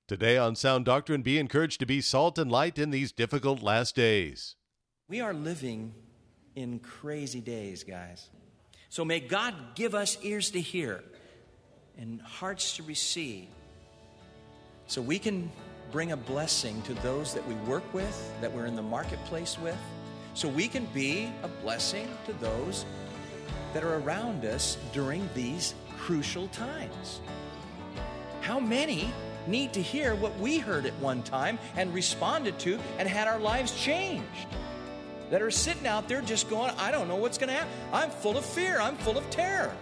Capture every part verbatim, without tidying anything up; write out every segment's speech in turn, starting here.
Today on Sound Doctrine, be encouraged to be salt and light in these difficult last days. We are living in crazy days, guys. So may God give us ears to hear and hearts to receive so we can bring a blessing to those that we work with, that we're in the marketplace with, so we can be a blessing to those that are around us during these crucial times. How many need to hear what we heard at one time and responded to and had our lives changed? That are sitting out there just going, I don't know what's going to happen. I'm full of fear. I'm full of terror.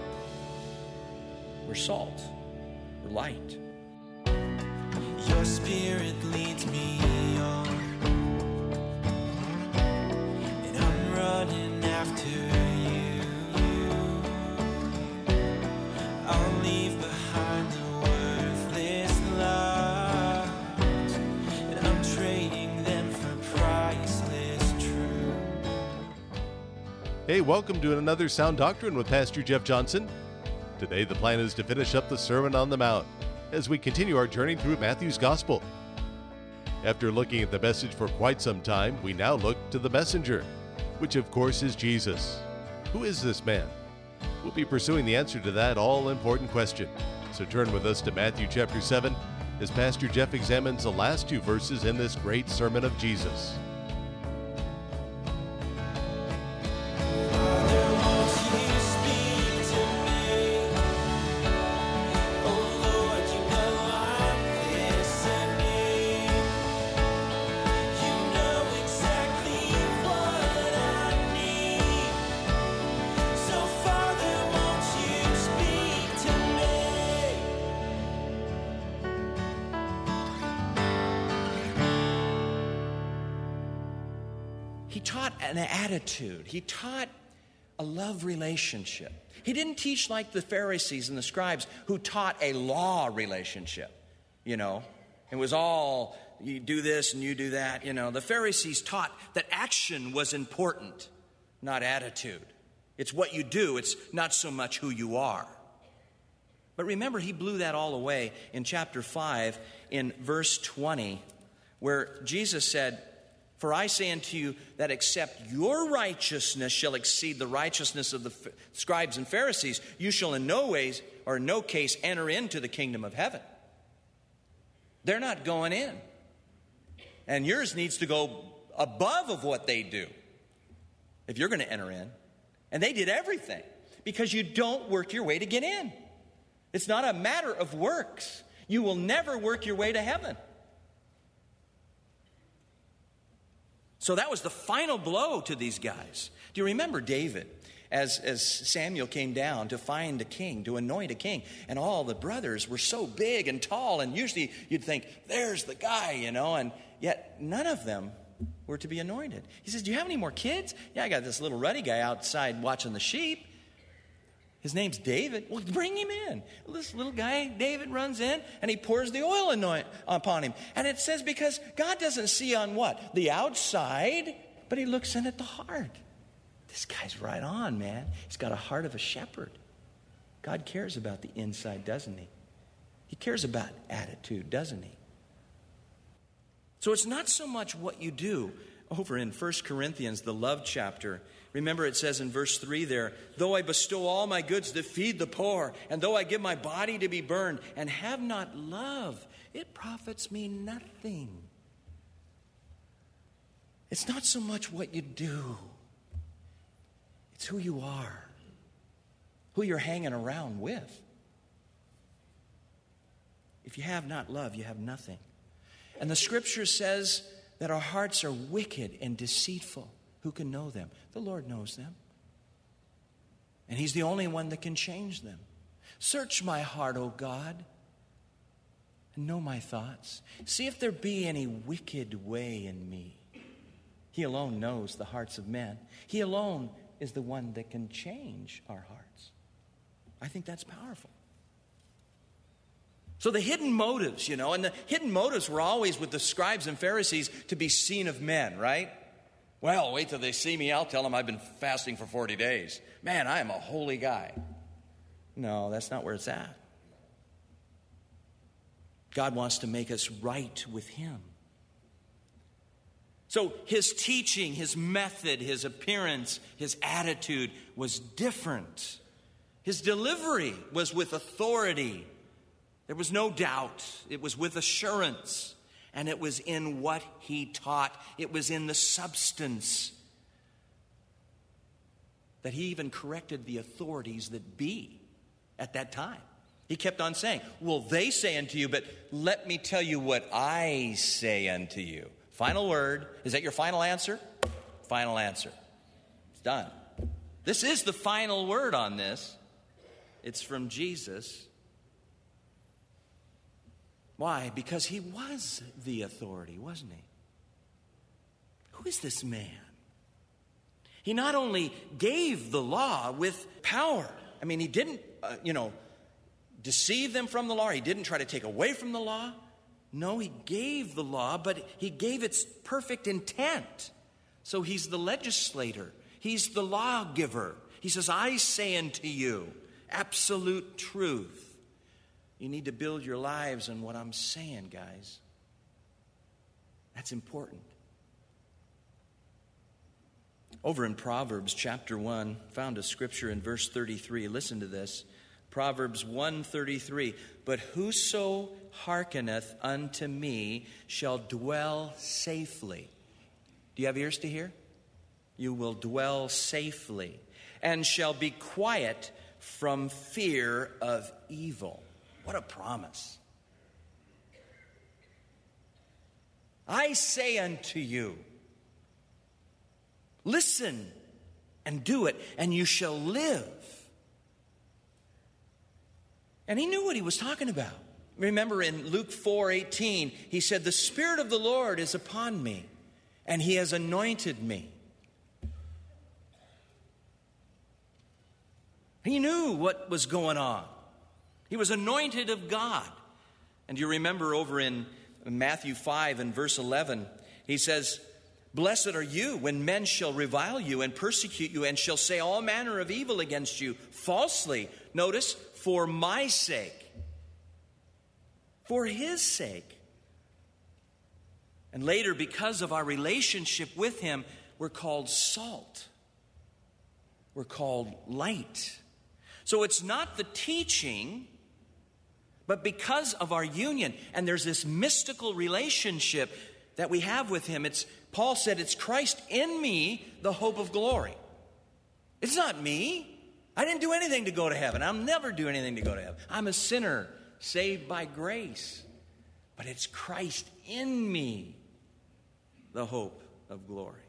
We're salt. We're light. Your spirit leads me on, and I'm running after you. I'll leave behind the worthless lies, and I'm trading them for priceless truth. Hey, welcome to another Sound Doctrine with Pastor Jeff Johnson. Today the plan is to finish up the Sermon on the Mount as we continue our journey through Matthew's Gospel. After looking at the message for quite some time, we now look to the messenger, which of course is Jesus. Who is this man? We'll be pursuing the answer to that all-important question. So turn with us to Matthew chapter seven as Pastor Jeff examines the last two verses in this great sermon of Jesus. He taught an attitude. He taught a love relationship. He didn't teach like the Pharisees and the scribes who taught a law relationship. You know, it was all, you do this and you do that. You know, the Pharisees taught that action was important, not attitude. It's what you do. It's not so much who you are. But remember, he blew that all away in chapter five in verse twenty, where Jesus said, "For I say unto you that except your righteousness shall exceed the righteousness of the scribes and Pharisees, you shall in no ways or in no case enter into the kingdom of heaven." They're not going in. And yours needs to go above of what they do if you're going to enter in. And they did everything because you don't work your way to get in. It's not a matter of works. You will never work your way to heaven. So that was the final blow to these guys. Do you remember David? As, as Samuel came down to find a king, to anoint a king, and all the brothers were so big and tall, and usually you'd think, there's the guy, you know, and yet none of them were to be anointed. He says, do you have any more kids? Yeah, I got this little ruddy guy outside watching the sheep. His name's David. Well, bring him in. Well, this little guy, David, runs in and he pours the oil anoint upon him. And it says because God doesn't see on what? The outside, but he looks in at the heart. This guy's right on, man. He's got a heart of a shepherd. God cares about the inside, doesn't he? He cares about attitude, doesn't he? So it's not so much what you do. Over in First Corinthians, the love chapter, remember it says in verse three there, though I bestow all my goods to feed the poor, and though I give my body to be burned, and have not love, it profits me nothing. It's not so much what you do. It's who you are, who you're hanging around with. If you have not love, you have nothing. And the scripture says that our hearts are wicked and deceitful. Who can know them? The Lord knows them. And He's the only one that can change them. Search my heart, O God, and know my thoughts. See if there be any wicked way in me. He alone knows the hearts of men. He alone is the one that can change our hearts. I think that's powerful. So the hidden motives, you know, and the hidden motives were always with the scribes and Pharisees to be seen of men, right? Well, wait till they see me. I'll tell them I've been fasting for forty days. Man, I am a holy guy. No, that's not where it's at. God wants to make us right with Him. So his teaching, his method, his appearance, his attitude was different. His delivery was with authority. There was no doubt. It was with assurance. And it was in what he taught. It was in the substance. That he even corrected the authorities that be at that time. He kept on saying, well, they say unto you, but let me tell you what I say unto you. Final word. Is that your final answer? Final answer. It's done. This is the final word on this. It's from Jesus. Why? Because he was the authority, wasn't he? Who is this man? He not only gave the law with power. I mean, he didn't, uh, you know, deceive them from the law. He didn't try to take away from the law. No, he gave the law, but he gave its perfect intent. So he's the legislator. He's the lawgiver. He says, I say unto you, absolute truth. You need to build your lives on what I'm saying, guys. That's important. Over in Proverbs chapter one, found a scripture in verse thirty-three. Listen to this. Proverbs one thirty-three. But whoso hearkeneth unto me shall dwell safely. Do you have ears to hear? You will dwell safely, and shall be quiet from fear of evil. What a promise. I say unto you, listen and do it, and you shall live. And he knew what he was talking about. Remember in Luke four eighteen, he said, the Spirit of the Lord is upon me, and he has anointed me. He knew what was going on. He was anointed of God. And you remember over in Matthew five and verse eleven, he says, blessed are you when men shall revile you and persecute you and shall say all manner of evil against you falsely. Notice, for my sake. For his sake. And later, because of our relationship with him, we're called salt. We're called light. So it's not the teaching, but because of our union. And there's this mystical relationship that we have with him. It's Paul said, it's Christ in me, the hope of glory. It's not me. I didn't do anything to go to heaven. I'll never do anything to go to heaven. I'm a sinner saved by grace. But it's Christ in me, the hope of glory.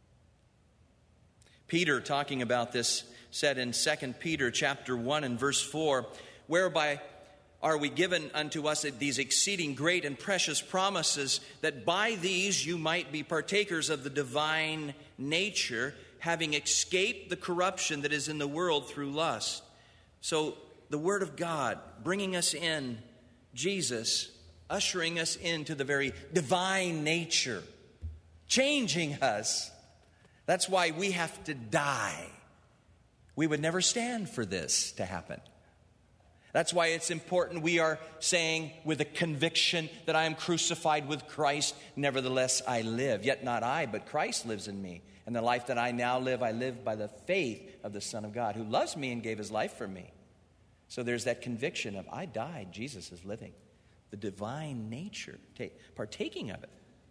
Peter, talking about this, said in Second Peter chapter one and verse four, whereby are we given unto us these exceeding great and precious promises, that by these you might be partakers of the divine nature, having escaped the corruption that is in the world through lust. So the Word of God bringing us in, Jesus ushering us into the very divine nature, changing us. That's why we have to die. We would never stand for this to happen. That's why it's important we are saying with a conviction that I am crucified with Christ, nevertheless I live. Yet not I, but Christ lives in me. And the life that I now live, I live by the faith of the Son of God, who loves me and gave his life for me. So there's that conviction of I died, Jesus is living. The divine nature, partaking of it.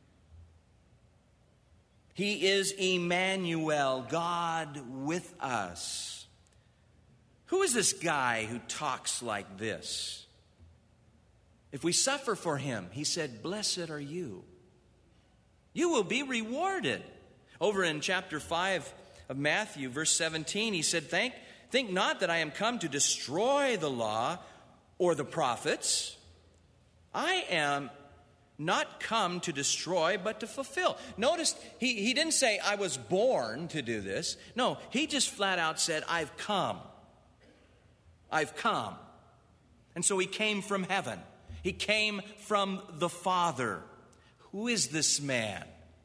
He is Emmanuel, God with us. Who is this guy who talks like this? If we suffer for him, he said, blessed are you. You will be rewarded. Over in chapter five of Matthew, verse seventeen, he said, Think, think not that I am come to destroy the law or the prophets. I am not come to destroy, but to fulfill. Notice, he, he didn't say, I was born to do this. No, he just flat out said, I've come. I've come. And so he came from heaven. He came from the Father. Who is this man?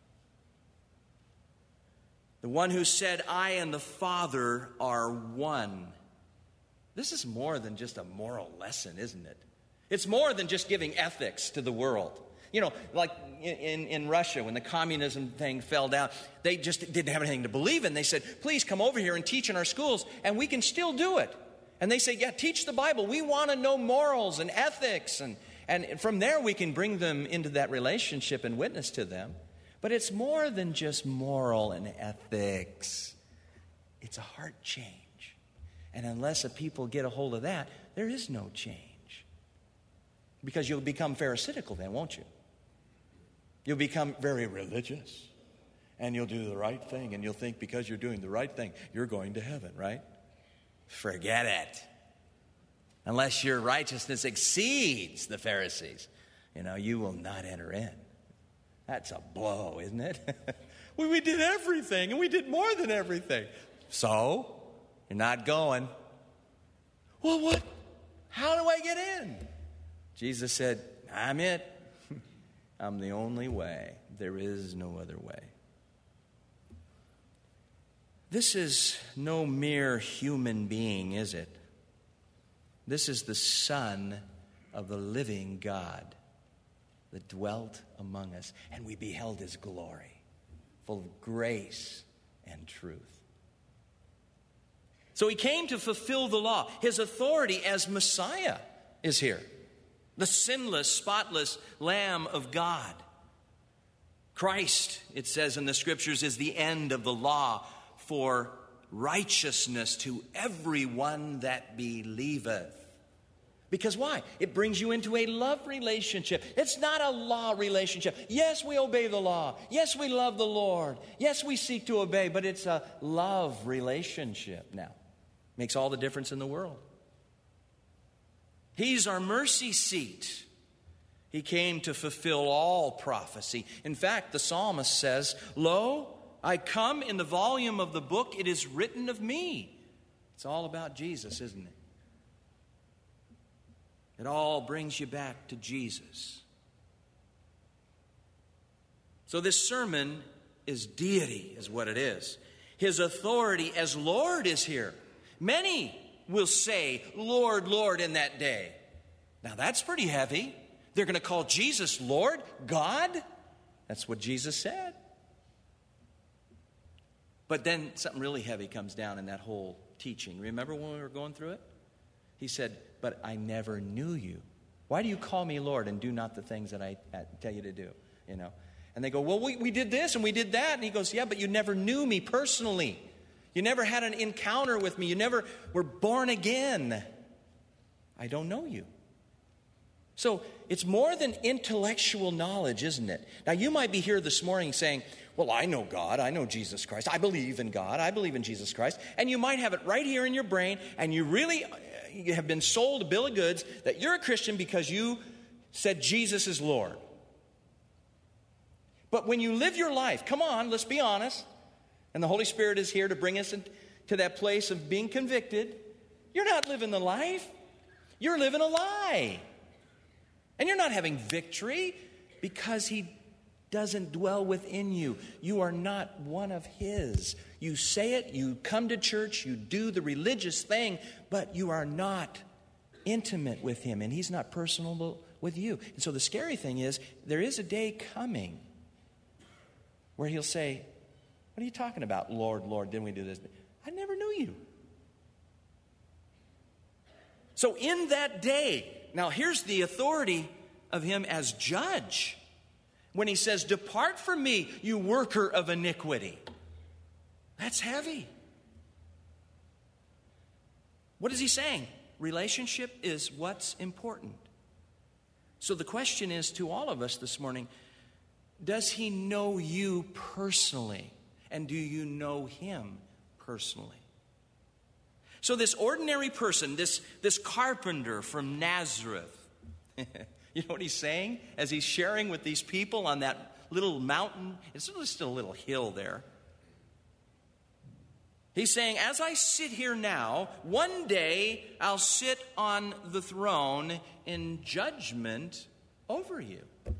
The one who said, I and the Father are one. This is more than just a moral lesson, isn't it? It's more than just giving ethics to the world. You know, like in, in Russia, when the communism thing fell down, they just didn't have anything to believe in. They said, please come over here and teach in our schools, and we can still do it. And they say, yeah, teach the Bible. We want to know morals and ethics. And, and from there, we can bring them into that relationship and witness to them. But it's more than just moral and ethics. It's a heart change. And unless a people get a hold of that, there is no change. Because you'll become pharisaical then, won't you? You'll become very religious. And you'll do the right thing. And you'll think because you're doing the right thing, you're going to heaven, right? Forget it. Unless your righteousness exceeds the Pharisees, you know, you will not enter in. That's a blow, isn't it? well, we did everything, and we did more than everything. So, you're not going. Well, what? How do I get in? Jesus said, I'm it. I'm the only way. There is no other way. This is no mere human being, is it? This is the Son of the living God that dwelt among us, and we beheld his glory, full of grace and truth. So he came to fulfill the law. His authority as Messiah is here. The sinless, spotless Lamb of God. Christ, it says in the Scriptures, is the end of the law for righteousness to everyone that believeth. Because why? It brings you into a love relationship. It's not a law relationship. Yes, we obey the law. Yes, we love the Lord. Yes, we seek to obey, but it's a love relationship now. Makes all the difference in the world. He's our mercy seat. He came to fulfill all prophecy. In fact, the psalmist says, Lo, I come in the volume of the book, it is written of me. It's all about Jesus, isn't it? It all brings you back to Jesus. So this sermon is deity, is what it is. His authority as Lord is here. Many will say, Lord, Lord, in that day. Now that's pretty heavy. They're going to call Jesus Lord, God. That's what Jesus said. But then something really heavy comes down in that whole teaching. Remember when we were going through it? He said, but I never knew you. Why do you call me Lord and do not the things that I tell you to do? You know? And they go, well, we, we did this and we did that. And he goes, yeah, but you never knew me personally. You never had an encounter with me. You never were born again. I don't know you. So it's more than intellectual knowledge, isn't it? Now, you might be here this morning saying, well, I know God. I know Jesus Christ. I believe in God. I believe in Jesus Christ. And you might have it right here in your brain, and you really you have been sold a bill of goods that you're a Christian because you said Jesus is Lord. But when you live your life, come on, let's be honest, and the Holy Spirit is here to bring us to that place of being convicted, you're not living the life. You're living a lie. And you're not having victory because he doesn't dwell within you. You are not one of his. You say it, you come to church, you do the religious thing, but you are not intimate with him, and he's not personal with you. And so the scary thing is, there is a day coming where he'll say, what are you talking about, Lord, Lord, didn't we do this? I never knew you. So in that day, now here's the authority of him as judge. When he says, depart from me, you worker of iniquity. That's heavy. What is he saying? Relationship is what's important. So the question is to all of us this morning, does he know you personally? And do you know him personally? So this ordinary person, this, this carpenter from Nazareth, you know what he's saying? As he's sharing with these people on that little mountain, it's just a little hill there. He's saying, as I sit here now, one day I'll sit on the throne in judgment over you.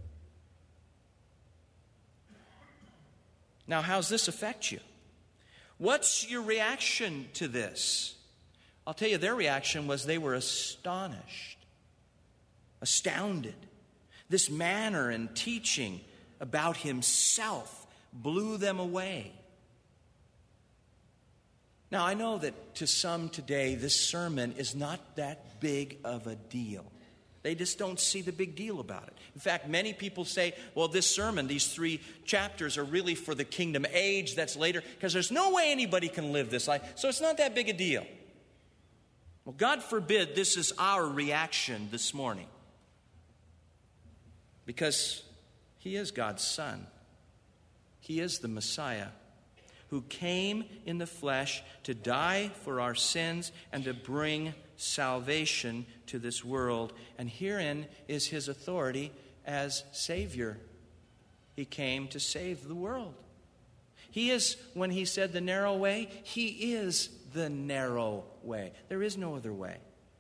Now, how's this affect you? What's your reaction to this? I'll tell you, their reaction was they were astonished. astounded. This manner and teaching about himself blew them away. Now, I know that to some today, this sermon is not that big of a deal. They just don't see the big deal about it. In fact, many people say, well, this sermon, these three chapters are really for the kingdom age that's later, because there's no way anybody can live this life, so it's not that big a deal. Well, God forbid this is our reaction this morning, because he is God's Son. He is the Messiah who came in the flesh to die for our sins and to bring salvation to this world. And herein is his authority as Savior. He came to save the world. He is, when he said the narrow way, he is the narrow way. There is no other way.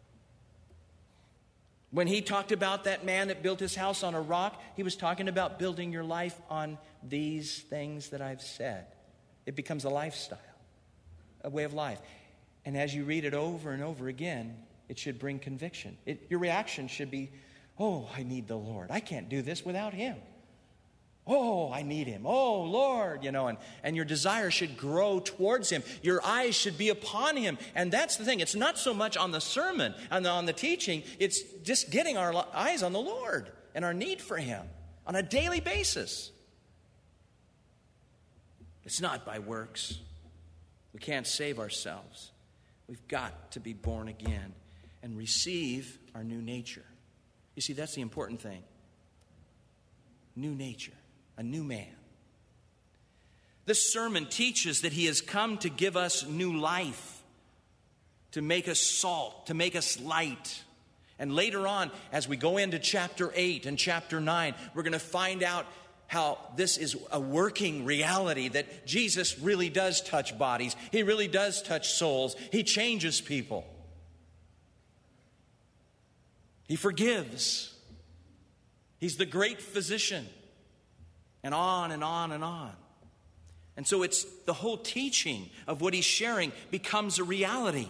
When he talked about that man that built his house on a rock, he was talking about building your life on these things that I've said. It becomes a lifestyle, a way of life. And as you read it over and over again, it should bring conviction. It, your reaction should be, oh, I need the Lord. I can't do this without him. Oh, I need him. Oh, Lord, you know, and, and your desire should grow towards him. Your eyes should be upon him. And that's the thing. It's not so much on the sermon and on the teaching. It's just getting our eyes on the Lord and our need for him on a daily basis. It's not by works. We can't save ourselves. We've got to be born again and receive our new nature. You see, that's the important thing. New nature, a new man. This sermon teaches that he has come to give us new life, to make us salt, to make us light. And later on, as we go into chapter eight and chapter nine, we're going to find out how this is a working reality, that Jesus really does touch bodies. He really does touch souls. He changes people. He forgives. He's the great physician. And on and on and on. And so it's the whole teaching of what he's sharing becomes a reality.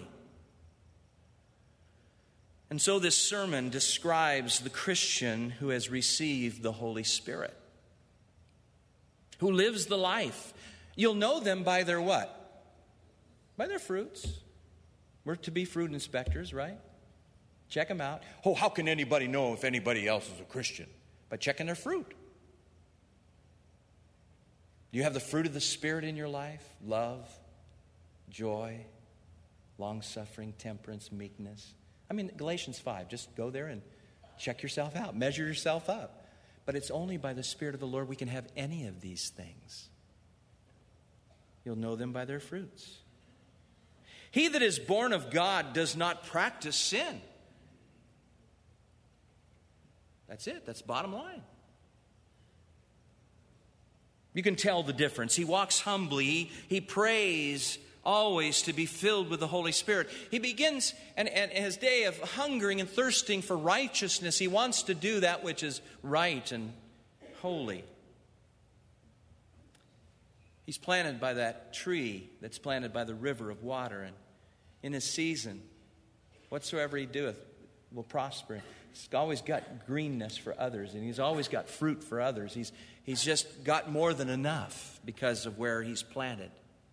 And so this sermon describes the Christian who has received the Holy Spirit, who lives the life. You'll know them by their what? By their fruits. We're to be fruit inspectors, right? Check them out. Oh, how can anybody know if anybody else is a Christian? By checking their fruit. Do you have the fruit of the Spirit in your life? Love, joy, long-suffering, temperance, meekness. I mean, Galatians five, just go there and check yourself out. Measure yourself up. But it's only by the Spirit of the Lord we can have any of these things. You'll know them by their fruits. He that is born of God does not practice sin. That's it. That's bottom line. You can tell the difference. He walks humbly. He, he prays always to be filled with the Holy Spirit. He begins and, and his day of hungering and thirsting for righteousness. He wants to do that which is right and holy. He's planted by that tree that's planted by the river of water. And in his season, whatsoever he doeth will prosper. He's always got greenness for others, and he's always got fruit for others. He's, he's just got more than enough because of where he's planted.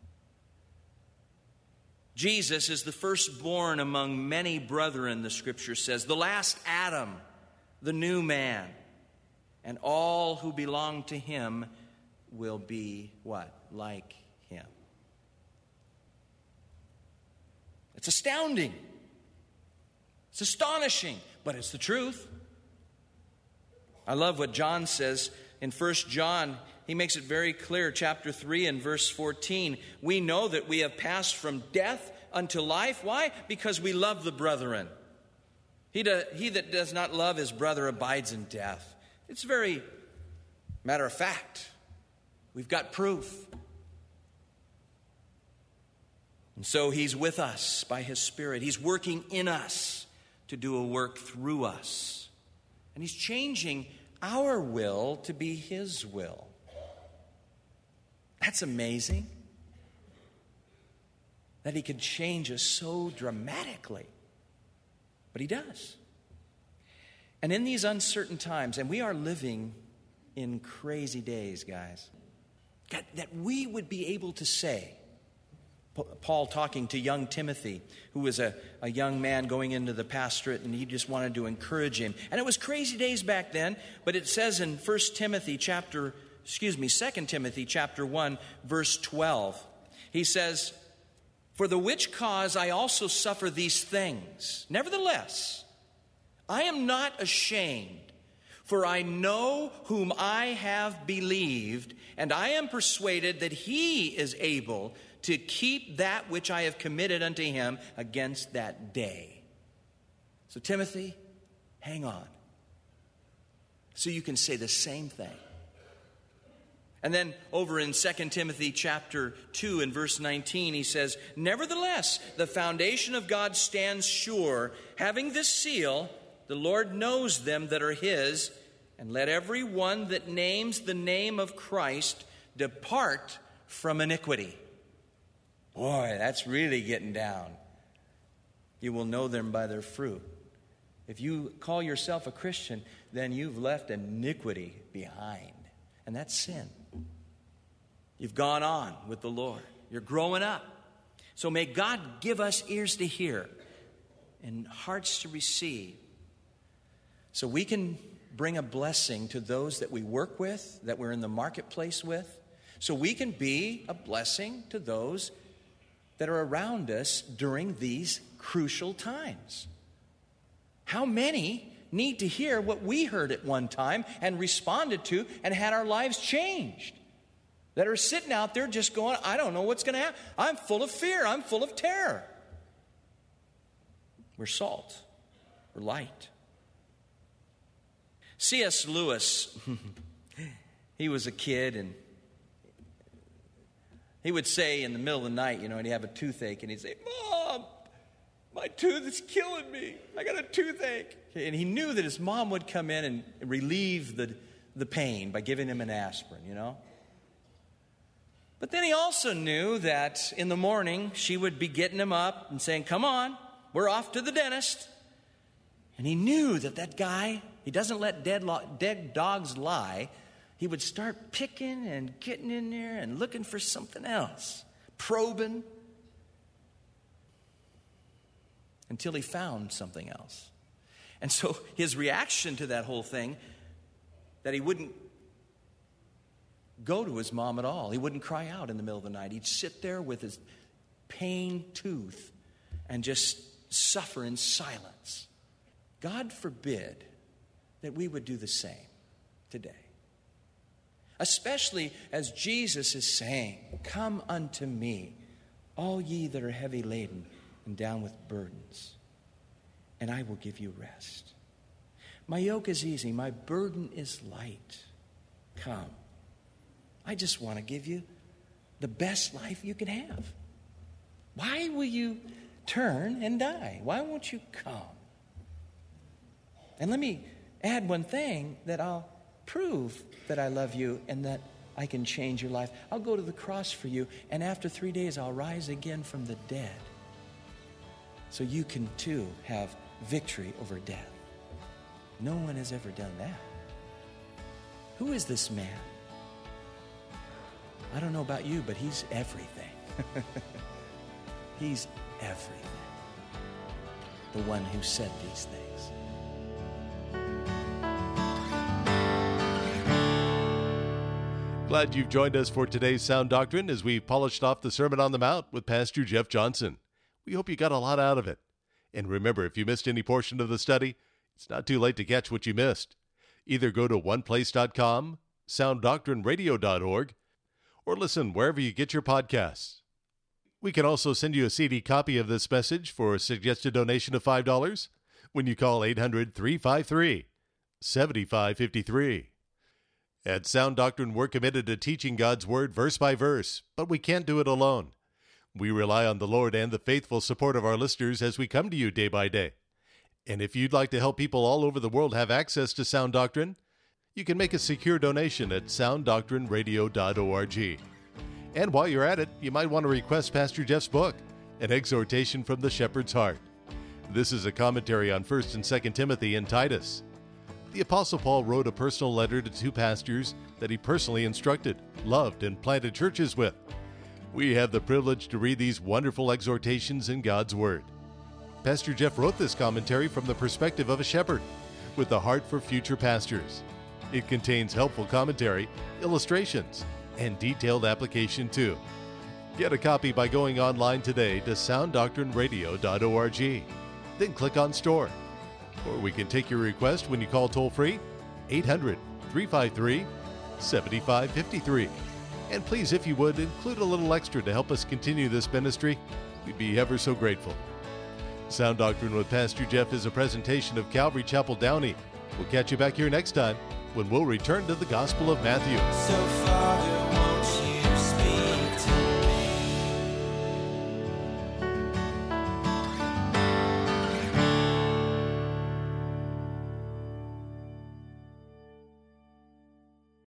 Jesus is the firstborn among many brethren, the Scripture says, the last Adam, the new man, and all who belong to him will be what? Like him. It's astounding. It's astonishing, but it's the truth. I love what John says in First John. He makes it very clear, chapter three and verse fourteen. We know that we have passed from death unto life. Why? Because we love the brethren. He, do, he that does not love his brother abides in death. It's very matter of fact. We've got proof. And so he's with us by his Spirit. He's working in us to do a work through us. And he's changing our will to be his will. That's amazing. That he can change us so dramatically. But he does. And in these uncertain times, and we are living in crazy days, guys, God, that we would be able to say, Paul talking to young Timothy, who was a, a young man going into the pastorate, and he just wanted to encourage him. And it was crazy days back then, but it says in First Timothy chapter, excuse me, Second Timothy chapter one, verse twelve, he says, "For the which cause I also suffer these things. Nevertheless, I am not ashamed, for I know whom I have believed, and I am persuaded that he is able to keep that which I have committed unto him against that day." So Timothy, hang on, so you can say the same thing. And then over in Second Timothy chapter two and verse nineteen, he says, "Nevertheless, the foundation of God stands sure, having this seal, the Lord knows them that are his, and let every one that names the name of Christ depart from iniquity." Boy, that's really getting down. You will know them by their fruit. If you call yourself a Christian, then you've left iniquity behind. And that's sin. You've gone on with the Lord. You're growing up. So may God give us ears to hear and hearts to receive, so we can bring a blessing to those that we work with, that we're in the marketplace with. So we can be a blessing to those that are around us during these crucial times. How many need to hear what we heard at one time and responded to and had our lives changed? That are sitting out there just going, I don't know what's going to happen. I'm full of fear. I'm full of terror. We're salt. We're light. C S Lewis, he was a kid, and he would say in the middle of the night, you know, and he'd have a toothache, and he'd say, "Mom, my tooth is killing me. I got a toothache." And he knew that his mom would come in and relieve the, the pain by giving him an aspirin, you know. But then he also knew that in the morning she would be getting him up and saying, "Come on, we're off to the dentist." And he knew that that guy, he doesn't let dead, lo- dead dogs lie. He would start picking and getting in there and looking for something else, probing, until he found something else. And so his reaction to that whole thing, that he wouldn't go to his mom at all. He wouldn't cry out in the middle of the night. He'd sit there with his pained tooth and just suffer in silence. God forbid that we would do the same today. Especially as Jesus is saying, "Come unto me, all ye that are heavy laden and down with burdens, and I will give you rest. My yoke is easy, my burden is light. Come." I just want to give you the best life you can have. Why will you turn and die? Why won't you come? And let me add one thing that I'll prove that I love you and that I can change your life. I'll go to the cross for you, and after three days I'll rise again from the dead. So you can too have victory over death. No one has ever done that. Who is this man? I don't know about you, but he's everything. He's everything. The one who said these things. Glad you've joined us for today's Sound Doctrine as we polished off the Sermon on the Mount with Pastor Jeff Johnson. We hope you got a lot out of it. And remember, if you missed any portion of the study, it's not too late to catch what you missed. Either go to one place dot com, sound doctrine radio dot org, or listen wherever you get your podcasts. We can also send you a C D copy of this message for a suggested donation of five dollars when you call eight hundred, three five three, seven five five three. At Sound Doctrine, we're committed to teaching God's Word verse by verse, but we can't do it alone. We rely on the Lord and the faithful support of our listeners as we come to you day by day. And if you'd like to help people all over the world have access to Sound Doctrine, you can make a secure donation at sound doctrine radio dot org. And while you're at it, you might want to request Pastor Jeff's book, An Exhortation from the Shepherd's Heart. This is a commentary on First and Second Timothy and Titus. The Apostle Paul wrote a personal letter to two pastors that he personally instructed, loved, and planted churches with. We have the privilege to read these wonderful exhortations in God's Word. Pastor Jeff wrote this commentary from the perspective of a shepherd, with a heart for future pastors. It contains helpful commentary, illustrations, and detailed application too. Get a copy by going online today to sound doctrine radio dot org. Then click on Store. Or we can take your request when you call toll-free eight hundred, three five three, seven five five three. And please, if you would, include a little extra to help us continue this ministry. We'd be ever so grateful. Sound Doctrine with Pastor Jeff is a presentation of Calvary Chapel Downey. We'll catch you back here next time when we'll return to the Gospel of Matthew. So Father,